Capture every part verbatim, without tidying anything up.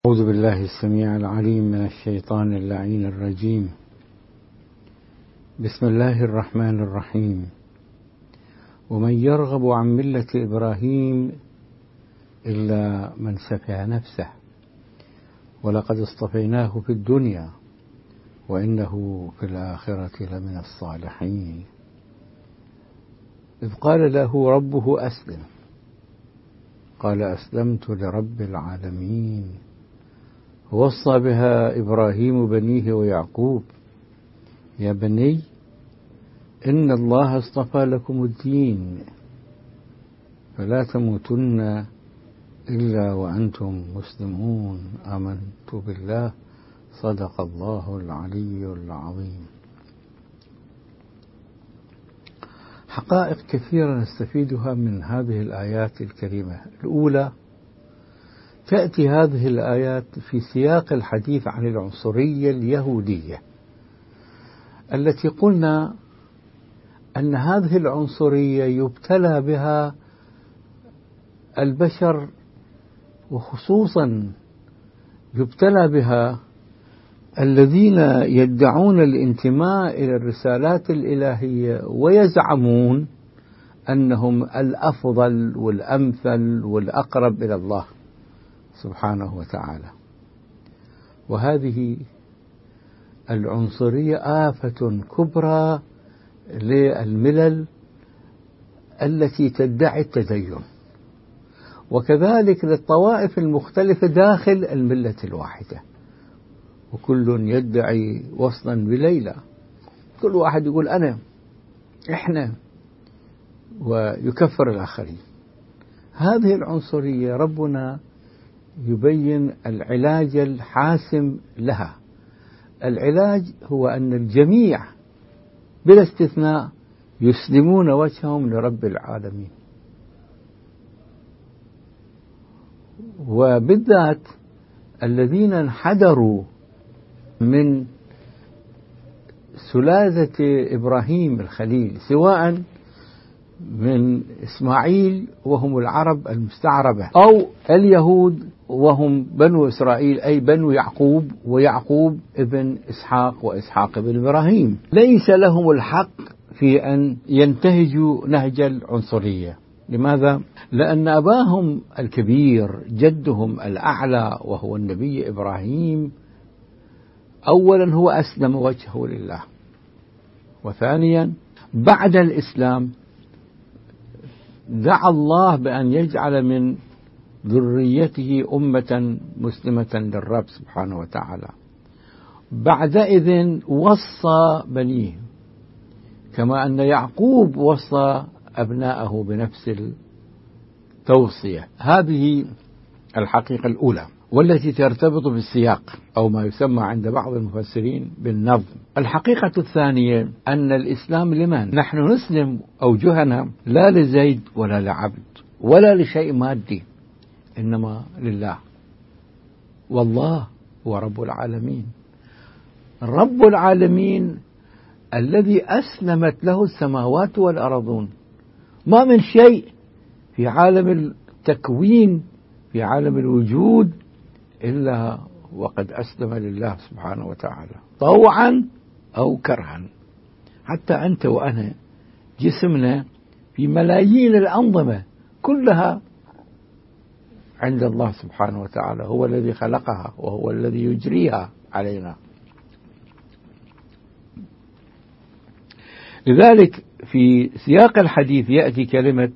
أعوذ بالله السميع العليم من الشيطان اللعين الرجيم. بسم الله الرحمن الرحيم. ومن يرغب عن ملة إبراهيم إلا من سفه نفسه ولقد اصطفيناه في الدنيا وإنه في الآخرة لمن الصالحين. إذ قال له ربه أسلم قال أسلمت لرب العالمين. ووصى بها إبراهيم بنيه ويعقوب يا بني إن الله اصطفى لكم الدين فلا تموتن إلا وأنتم مسلمون. آمنت بالله صدق الله العلي العظيم. حقائق كثيرة نستفيدها من هذه الآيات الكريمة. الأولى، تأتي هذه الآيات في سياق الحديث عن العنصرية اليهودية التي قلنا أن هذه العنصرية يبتلى بها البشر، وخصوصا يبتلى بها الذين يدعون الانتماء إلى الرسالات الإلهية ويزعمون أنهم الأفضل والأمثل والأقرب إلى الله سبحانه وتعالى. وهذه العنصرية آفة كبرى للملل التي تدعي التدين، وكذلك للطوائف المختلفة داخل الملة الواحدة، وكل يدعي وصلا بليلى، كل واحد يقول أنا إحنا ويكفر الآخرين. هذه العنصرية ربنا يبين العلاج الحاسم لها. العلاج هو أن الجميع بلا استثناء يسلمون وجههم لرب العالمين، وبالذات الذين انحدروا من سلالة إبراهيم الخليل، سواء من إسماعيل وهم العرب المستعربة أو اليهود وهم بنو إسرائيل أي بنو يعقوب، ويعقوب ابن إسحاق وإسحاق ابن إبراهيم، ليس لهم الحق في أن ينتهجوا نهج العنصرية. لماذا؟ لأن أباهم الكبير جدهم الأعلى وهو النبي إبراهيم أولا هو أسلم وجهه لله، وثانيا بعد الإسلام دعا الله بأن يجعل من ذريته أمة مسلمة للرب سبحانه وتعالى. بعدئذ وصى بنيه كما أن يعقوب وصى أبناءه بنفس التوصية. هذه الحقيقة الأولى والتي ترتبط بالسياق أو ما يسمى عند بعض المفسرين بالنظم. الحقيقة الثانية أن الإسلام لمن؟ نحن نسلم أوجهنا لا لزيد ولا لعبد ولا لشيء مادي، إنما لله، والله هو رب العالمين. رب العالمين الذي أسلمت له السماوات والأرضون، ما من شيء في عالم التكوين في عالم الوجود إلا وقد أسلم لله سبحانه وتعالى طوعا أو كرها. حتى أنت وأنا جسمنا في ملايين الأنظمة كلها عند الله سبحانه وتعالى، هو الذي خلقها وهو الذي يجريها علينا. لذلك في سياق الحديث يأتي كلمة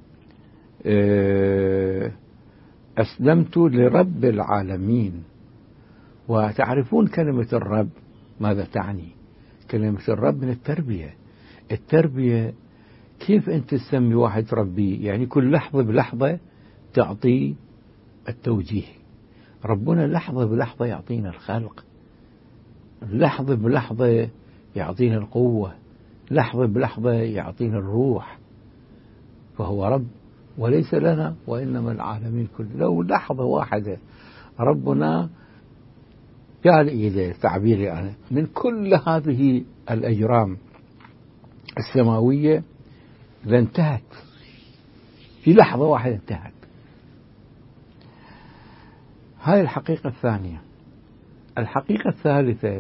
أسلمت لرب العالمين. وتعرفون كلمة الرب ماذا تعني؟ كلمة الرب من التربية. التربية كيف أنت تسمي واحد ربي؟ يعني كل لحظة بلحظة تعطي التوجيه. ربنا لحظة بلحظة يعطينا الخلق، لحظة بلحظة يعطينا القوة، لحظة بلحظة يعطينا الروح، فهو رب وليس لنا وإنما العالمين كله. لو لحظة واحدة ربنا قال إيه تعبيري أنا من كل هذه الأجرام السماوية لانتهت في لحظة واحدة، انتهت. هاي الحقيقة الثانية. الحقيقة الثالثة،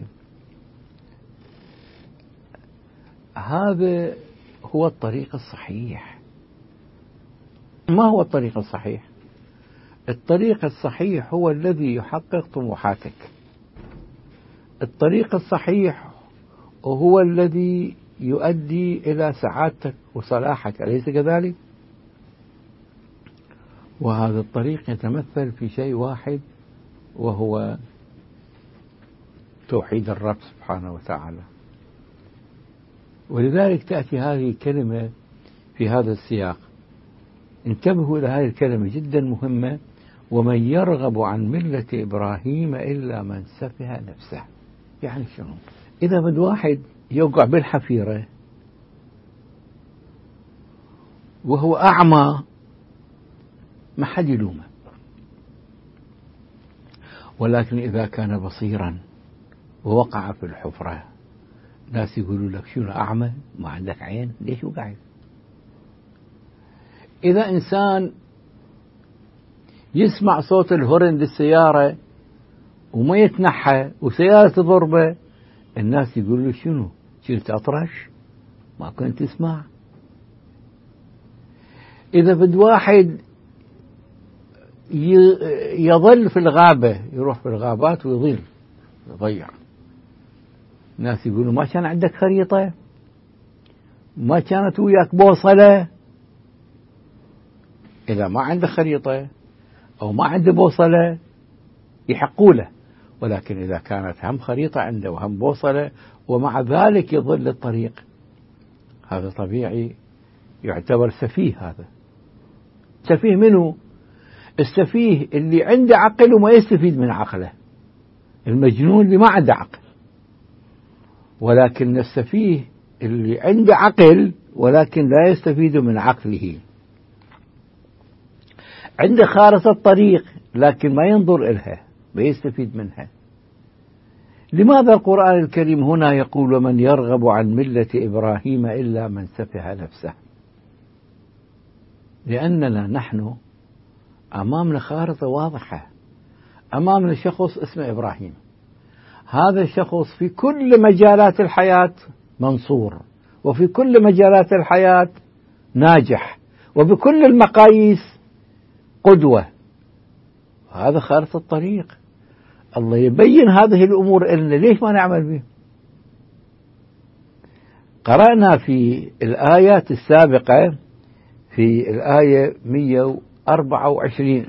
هذا هو الطريق الصحيح. ما هو الطريق الصحيح؟ الطريق الصحيح هو الذي يحقق طموحاتك. الطريق الصحيح هو الذي يؤدي إلى سعادتك وصلاحك، أليس كذلك؟ وهذا الطريق يتمثل في شيء واحد، وهو توحيد الرب سبحانه وتعالى. ولذلك تأتي هذه الكلمة في هذا السياق. انتبهوا إلى هذه الكلمة جدا مهمة: ومن يرغب عن ملة إبراهيم إلا من سفه نفسه. يعني شنو؟ إذا بد واحد يوقع بالحفيرة وهو أعمى ما حد يلومه، ولكن إذا كان بصيرا ووقع في الحفرة ناس يقولوا لك شنو أعمى؟ ما عندك عين، ليش وقعت؟ إذا إنسان يسمع صوت الهورن للسيارة وما يتنحى وسيارة تضربه، الناس يقولوا له شنو؟ كنت أطرش؟ ما كنت تسمع؟ إذا بد واحد يظل في الغابة، يروح في الغابات ويظل يضيع، الناس يقولوا ما كان عندك خريطة؟ ما كانت وياك بوصلة؟ إذا ما عنده خريطة أو ما عنده بوصلة يحقوا له، ولكن إذا كانت هم خريطة عنده وهم بوصلة ومع ذلك يضل الطريق، هذا طبيعي يعتبر سفيه. هذا سفيه منه؟ السفيه اللي عنده عقل وما يستفيد من عقله، المجنون اللي ما عنده عقل. ولكن السفيه اللي عنده عقل ولكن لا يستفيد من عقله، عنده خارطة الطريق لكن ما ينظر إلها، ما يستفيد منها. لماذا القرآن الكريم هنا يقول ومن يرغب عن ملة إبراهيم إلا من سفه نفسه؟ لأننا نحن أمامنا خارطة واضحة، أمامنا شخص اسمه إبراهيم. هذا الشخص في كل مجالات الحياة منصور، وفي كل مجالات الحياة ناجح، وبكل المقاييس قدوة. هذا خارطة الطريق، الله يبين هذه الأمور إلنا، ليش ما نعمل به؟ قرأنا في الآيات السابقة في الآية مئة وأربعة وعشرين: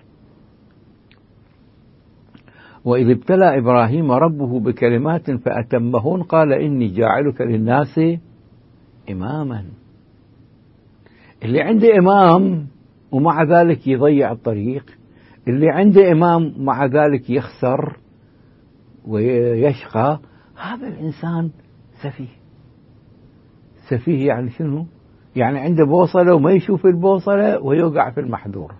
وإذ ابتلى إبراهيم ربه بكلمات فأتمهن قال إني جاعلك للناس إماما. اللي عنده إمام ومع ذلك يضيع الطريق، اللي عنده إمام مع ذلك يخسر ويشقى، هذا الإنسان سفيه. سفيه يعني شنو؟ يعني عنده بوصلة وما يشوف البوصلة ويوقع في المحذور،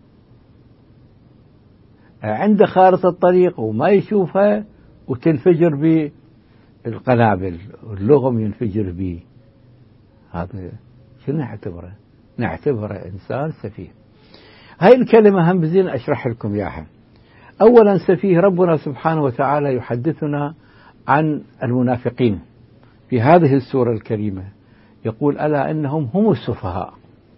عنده خارطة الطريق وما يشوفها وتنفجر بالقنابل واللغم ينفجر به. هذا شنو نعتبره؟ نعتبره إنسان سفيه. هاي الكلمة هم بزين أشرح لكم إياها. أولا، سفيه ربنا سبحانه وتعالى يحدثنا عن المنافقين في هذه السورة الكريمة، يقول ألا إنهم هم السفهاء.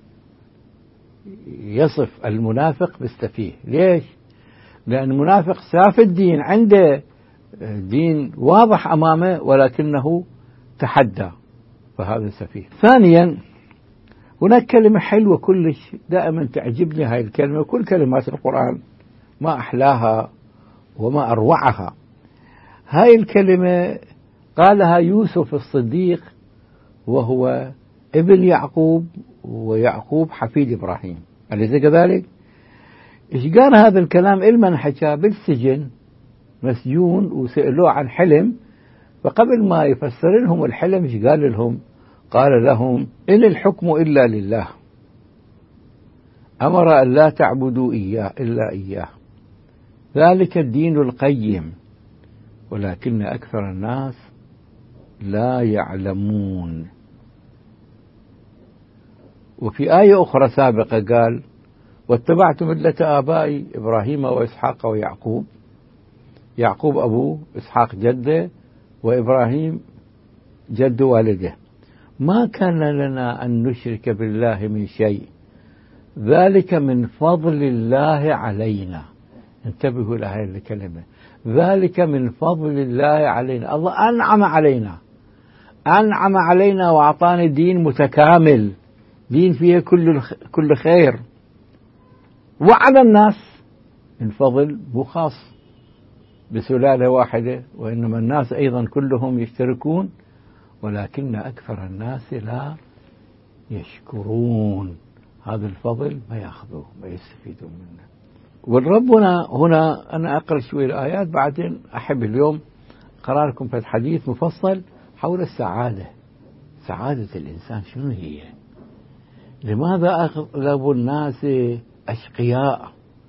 يصف المنافق بالسفيه. ليش؟ لأن المنافق ساف الدين، عنده دين واضح أمامه ولكنه تحدى، فهذا سفيه. ثانيا، هناك كلمة حلوة كلش دائما تعجبني هاي الكلمة، كل كلمات القرآن ما أحلاها وما أروعها. هاي الكلمة قالها يوسف الصديق وهو ابن يعقوب، ويعقوب حفيد إبراهيم، أليس كذلك؟ إيش قال هذا الكلام؟ إلمن حكى بالسجن مسجون وسألوه عن حلم، فقبل ما يفسر لهم الحلم إيش قال لهم؟ قال لهم إن الحكم إلا لله، أمر أن لا تعبدوا إياه إلا إياه، ذلك الدين القيم ولكن أكثر الناس لا يعلمون. وفي آية أخرى سابقة قال واتبعت ملة آبائي إبراهيم وإسحاق ويعقوب. يعقوب أبوه، إسحاق جده، وإبراهيم جد والده. ما كان لنا أن نشرك بالله من شيء، ذلك من فضل الله علينا. انتبهوا لهذه الكلمة، ذلك من فضل الله علينا. الله أنعم علينا، أنعم علينا وأعطانا دين متكامل، دين فيه كل كل خير. وعلى الناس من فضل مو خاص بسلالة واحدة، وإنما الناس أيضا كلهم يشتركون، ولكن أكثر الناس لا يشكرون. هذا الفضل ما يأخذوه، ما يستفيدون منه. والربنا هنا أنا أقرأ شوي الآيات، بعدين أحب اليوم أقرأ لكم في الحديث مفصل حول السعادة. سعادة الإنسان شنو هي؟ لماذا أغلب الناس أشقياء؟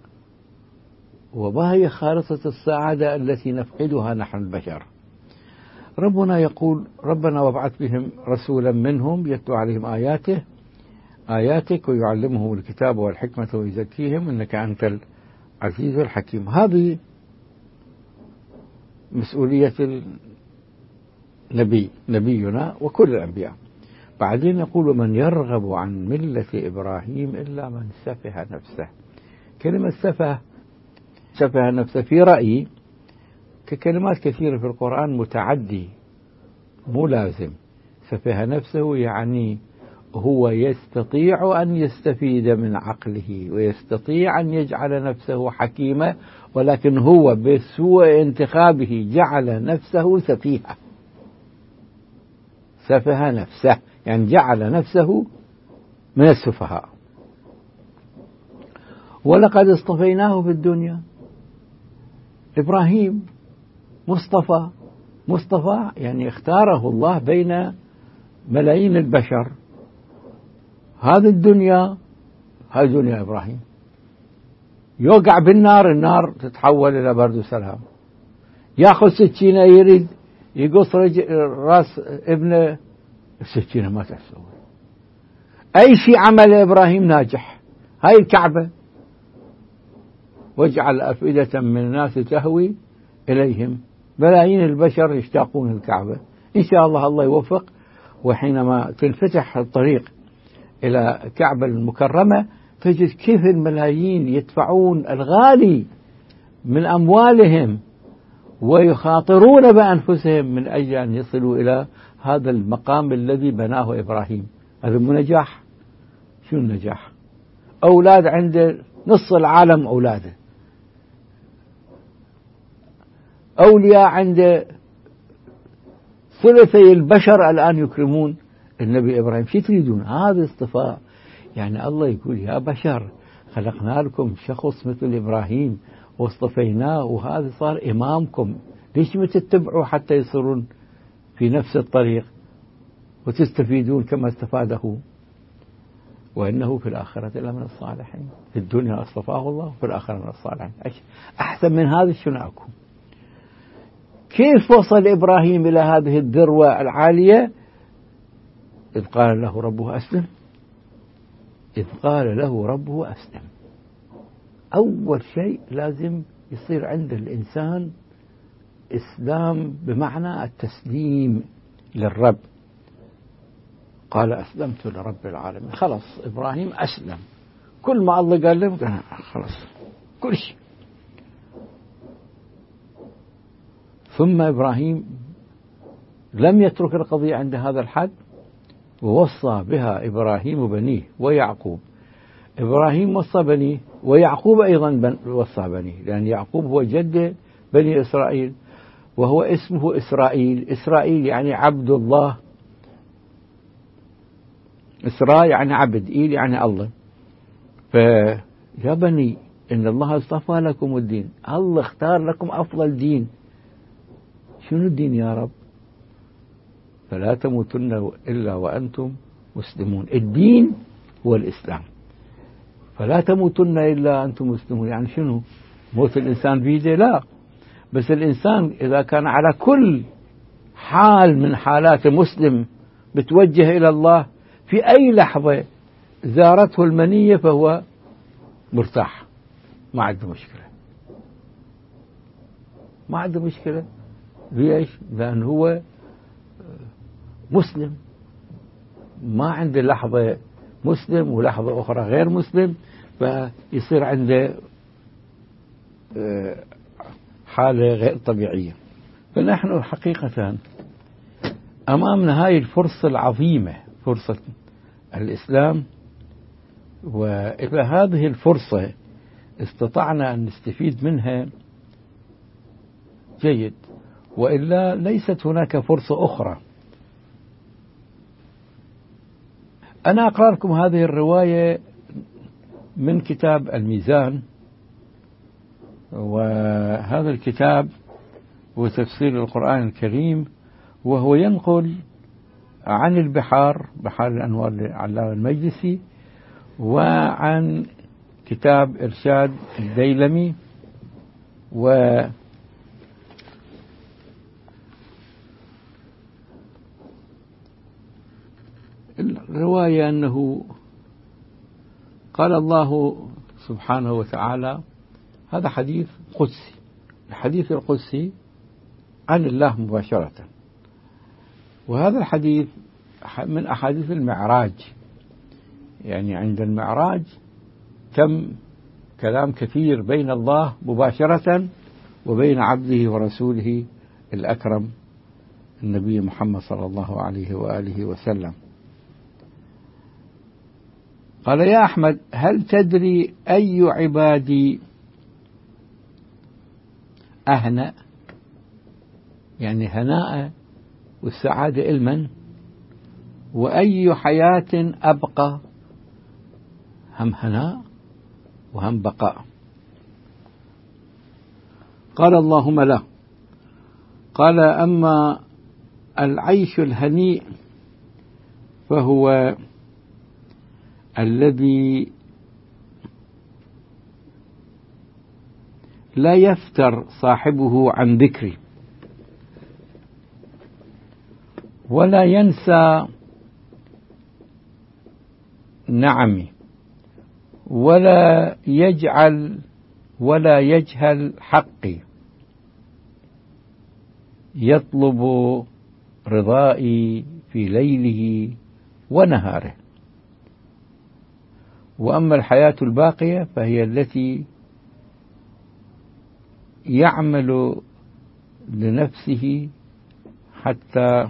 وما هي خارطة السعادة التي نفقدها نحن البشر؟ ربنا يقول: ربنا وابعث بهم رسولا منهم يتلو عليهم آياته آياتك ويعلمهم الكتاب والحكمة ويزكيهم إنك أنت العزيز الحكيم. هذه مسؤولية النبي نبينا وكل الأنبياء. بعدين يقول: من يرغب عن ملة إبراهيم إلا من سفه نفسه. كلمة سفه سفه نفسه في رأيي ككلمات كثيرة في القرآن متعدي، مو لازم. سفه نفسه يعني هو يستطيع أن يستفيد من عقله ويستطيع أن يجعل نفسه حكيمة، ولكن هو بسوء انتخابه جعل نفسه سفيهة. سفه نفسه يعني جعل نفسه من السفهاء. ولقد اصطفيناه في الدنيا. إبراهيم مصطفى، مصطفى يعني اختاره الله بين ملايين البشر. هذه الدنيا، هذه دنيا إبراهيم. يوقع بالنار، النار تتحول إلى برد وسلام. يأخذ سكينة يريد يقص رأس ابنه، السكينة ما تسوي. أي شيء عمل إبراهيم ناجح. هاي الكعبة: واجعل أفئدة من الناس تهوي إليهم. ملايين البشر يشتاقون الكعبة. إن شاء الله الله يوفق، وحينما تنفتح الطريق إلى الكعبة المكرمة تجد كيف الملايين يدفعون الغالي من أموالهم ويخاطرون بأنفسهم من أجل أن يصلوا إلى هذا المقام الذي بناه إبراهيم. هذا مو نجاح؟ شو النجاح؟ أولاد عند نص العالم، أولاده أولياء عند ثلثي البشر الآن يكرمون النبي إبراهيم. شو تريدون؟ هذا اصطفاء. يعني الله يقول: يا بشر خلقنا لكم شخص مثل إبراهيم واصطفيناه، وهذا صار إمامكم. ليش ما تتبعوا حتى يصيرون في نفس الطريق وتستفيدون كما استفاده؟ وإنه في الآخرة لمن الصالحين. في الدنيا اصطفاه الله، وفي الآخرة من الصالحين. أحسن من هذا شنو أكون؟ كيف وصل إبراهيم إلى هذه الذروة العالية؟ إذ قال له ربه أسلم. إذ قال له ربه أسلم. أول شيء لازم يصير عند الإنسان إسلام، بمعنى التسليم للرب. قال أسلمت لرب العالمين. خلاص إبراهيم أسلم. كل ما الله قال له خلاص كل شيء. ثم إبراهيم لم يترك القضية عند هذا الحد، ووصى بها إبراهيم بنيه ويعقوب. إبراهيم وصى بنيه، ويعقوب أيضا وصى بنيه، لأن يعقوب هو جد بني إسرائيل، وهو اسمه إسرائيل. إسرائيل يعني عبد الله. إسراء يعني عبد، إيل يعني الله. فيا بني إن الله اصطفى لكم الدين. الله اختار لكم أفضل دين. شنو الدين يا رب؟ فلا تموتن إلا وأنتم مسلمون. الدين هو الإسلام. فلا تموتن إلا أنتم مسلمون يعني شنو؟ موت الإنسان بيده؟ لا، بس الإنسان إذا كان على كل حال من حالات مسلم بتوجه إلى الله، في أي لحظة زارته المنية فهو مرتاح، ما عنده مشكلة، ما عنده مشكلة. ليش؟ لأن هو مسلم، ما عنده لحظة مسلم ولحظة أخرى غير مسلم، فيصير عنده حالة غير طبيعية. فنحن حقيقة أمامنا هاي الفرصة العظيمة، فرصة الإسلام، وإذا هذه الفرصة استطعنا أن نستفيد منها جيد، وإلا ليست هناك فرصة أخرى. أنا أقرأ لكم هذه الرواية من كتاب الميزان، وهذا الكتاب هو تفسير القرآن الكريم، وهو ينقل عن البحار، بحار الأنوار للعلامة المجلسي، وعن كتاب إرشاد الديلمي. و الرواية أنه قال الله سبحانه وتعالى، هذا حديث قدسي، الحديث القدسي عن الله مباشرة، وهذا الحديث من أحاديث المعراج، يعني عند المعراج تم كلام كثير بين الله مباشرة وبين عبده ورسوله الأكرم النبي محمد صلى الله عليه وآله وسلم. قال: يا أحمد، هل تدري أي عبادي أهنأ؟ يعني هناء والسعادة إلمن، وأي حياة أبقى؟ هم هناء وهم بقاء. قال: اللهم لا. قال: أما العيش الهنيء فهو الذي لا يفتر صاحبه عن ذكري، ولا ينسى نعمي، ولا يجعل ولا يجهل حقي، يطلب رضائي في ليله ونهاره. وأما الحياة الباقية فهي التي يعمل لنفسه حتى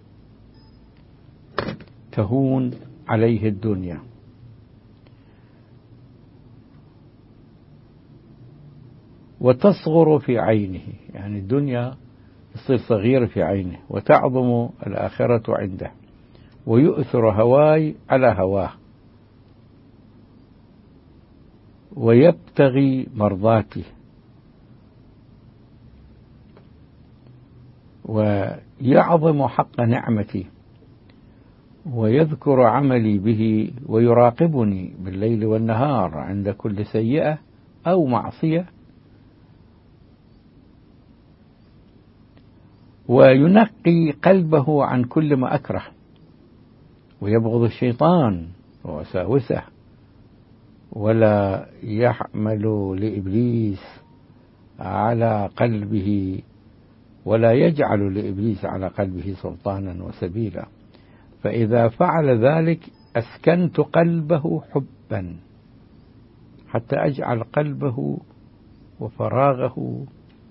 تهون عليه الدنيا. وتصغر في عينه، يعني الدنيا تصير صغيرة في عينه، وتعظم الآخرة عنده، ويؤثر هواي على هواه، ويبتغي مرضاتي، ويعظم حق نعمتي، ويذكر عملي به، ويراقبني بالليل والنهار عند كل سيئة أو معصية، وينقي قلبه عن كل ما أكره، ويبغض الشيطان ووساوسه، ولا يحمل لإبليس على قلبه ولا يجعل لإبليس على قلبه سلطانا وسبيلا. فإذا فعل ذلك أسكنت قلبه حبا، حتى أجعل قلبه وفراغه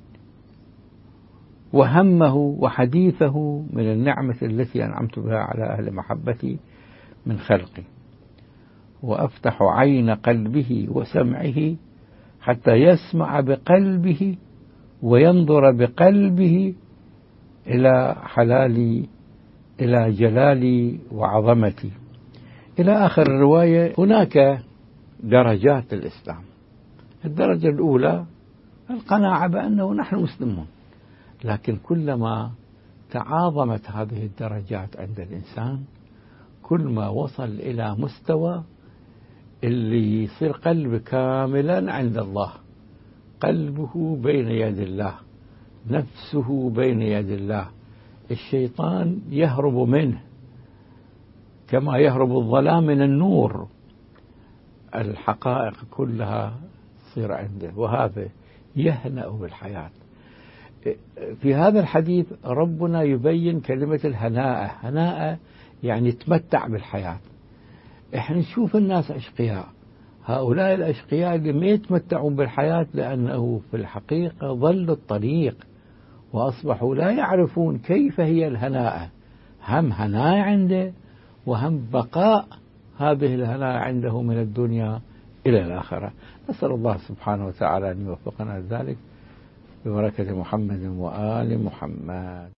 وهمه وحديثه من النعمة التي أنعمت بها على أهل محبتي من خلقي، وأفتح عين قلبه وسمعه حتى يسمع بقلبه وينظر بقلبه إلى حلالي، إلى جلالي وعظمتي، إلى آخر الرواية. هناك درجات الإسلام. الدرجة الأولى القناعة بأنه نحن مسلمون، لكن كلما تعاظمت هذه الدرجات عند الإنسان كل ما وصل إلى مستوى اللي يصير قلب كاملا عند الله، قلبه بين يد الله، نفسه بين يد الله، الشيطان يهرب منه كما يهرب الظلام من النور. الحقائق كلها تصير عنده، وهذا يهنأ بالحياة. في هذا الحديث ربنا يبين كلمة الهناء، هناء يعني تمتع بالحياة. احنا نشوف الناس أشقياء، هؤلاء الأشقياء اللي ما يتمتعون بالحياة لأنه في الحقيقة ضل الطريق وأصبحوا لا يعرفون كيف هي الهناء، هم هناء عنده وهم بقاء هذه الهناء عنده من الدنيا إلى الآخرة. نسأل الله سبحانه وتعالى أن يوفقنا لذلك ببركة محمد وآل محمد.